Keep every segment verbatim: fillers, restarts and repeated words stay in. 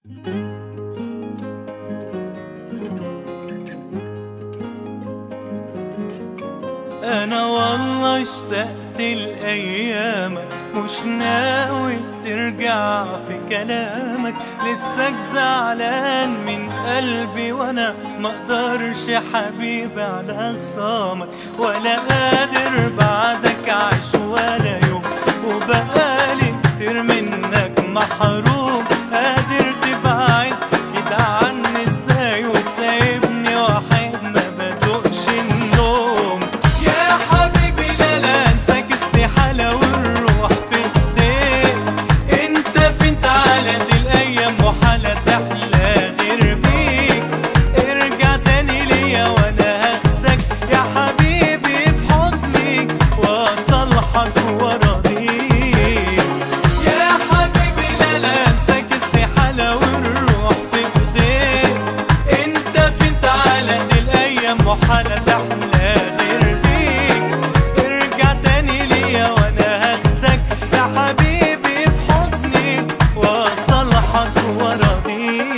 أنا والله اشتقت لأيامك، مش ناوي ترجع في كلامك. لساك زعلان من قلبي وأنا مقدرش يا حبيبي على خصامك، ولا قادر بعدك عيش ولا يوم، وبقالي كتير منك محروم. قادر تبعد كده عني ازاي وسايبني وحيد ما بدوقش النوم؟ يا حبيبي لا لا انساك استحالة والروح في ايديك. انت فين؟ تعالى دي الايام محالة تحلى غير بيك. ارجع تاني ليا وانا هاخدك يا حبيبي في حضني واصلحك وراضيك. يا حبيبي لا لا انساك استحالة والروح في ايديك. انت فين؟ تعالى دي الايام محالة تحلى غير بيك. ارجع تاني ليا وانا هاخدك يا حبيبي في حضني واصلحك وراضيك.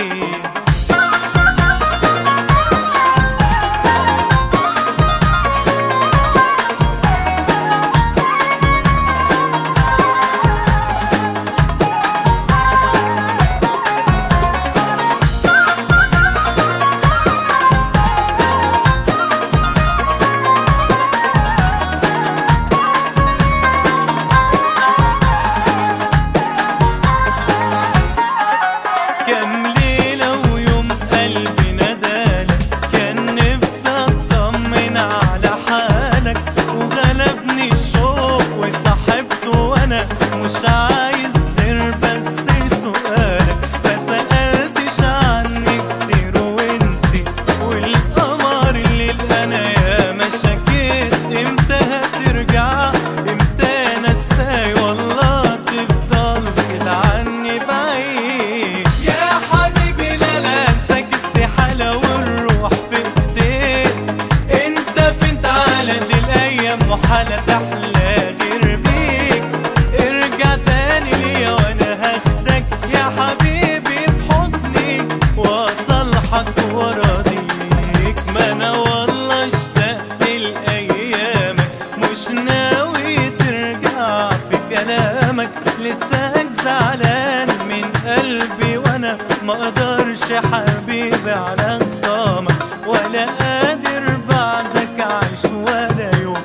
كام ليلة ويوم قلبي ندالك، كان نفسي اطمن على حالك، وغلبني الشوق وصاحبته وانا مش عايز غير بس سؤالك. ما سألتش عني كتير ونسيت، والقمر الليل انا ياما شكيت. امتى هترجع؟ امتى انا ازاي؟ والله تفضل كده عني بعيد. يا حبيبي لا لا انساك استحالة والروح في ايديك. انت فين؟ تعالى دي الايام محالة تحلى غير بيك. ارجع تاني ليا وانا هاخدك يا حبيبي في حضني واصلحك وراضيك. ما انا والله اشتقت لايامك، مش ناوي ترجع في كلامك. لساك زعلان من قلبي وانا مقدرش يا حبيبي على خصامك، ولا قادر بعدك عيش ولا يوم،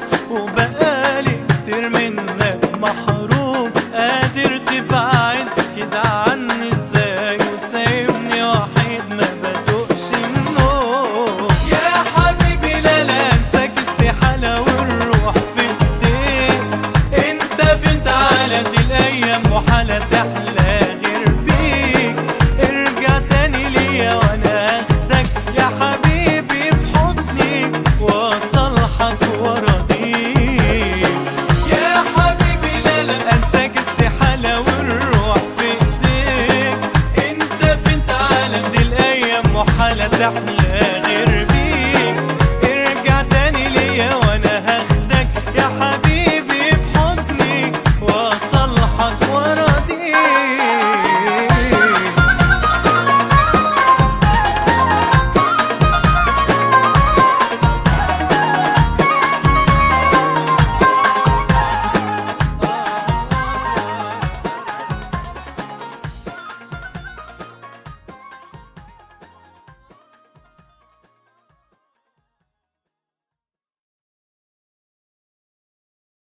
وبقالي كتير منك محروم. قادر تبعد كده عني ازاي وسايبني وحيد ما بدوقش النوم؟ يا حبيبي لا لا انساك استحالة والروح في ايديك. انت فين؟ تعالى دي الايام محالة تحلى غير بيك. ارجع تاني ليا وانا هاخدك يا حبيبي في حضني واصلحك وراضيك. يا حبيبي لا لا انساك استحالة والروح في ايديك. انت فين؟ تعالى دي الايام محالة تحلى